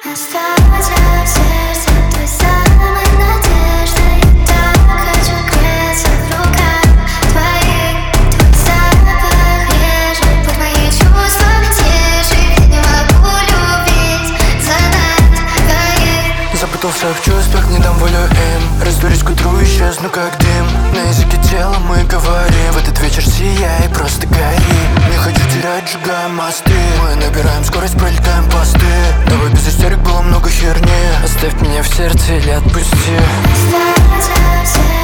Остаться в сердце той самой надеждой. Я так хочу греться в руках твоих. Твой запах нежен, пусть мои чувства тише. Я не могу любить, задать двоих. Запутался в чувствах, не дам волю им. Растворюсь к утру, исчезну как дым. На языке тела мы говорим. В этот вечер сияй, просто гори. Не хочу терять, сжигая мосты. Мы набираем скорость, пролетаем посты. Давай без истерик, было много херни. Оставь меня в сердце или отпусти. Остаться в сердце.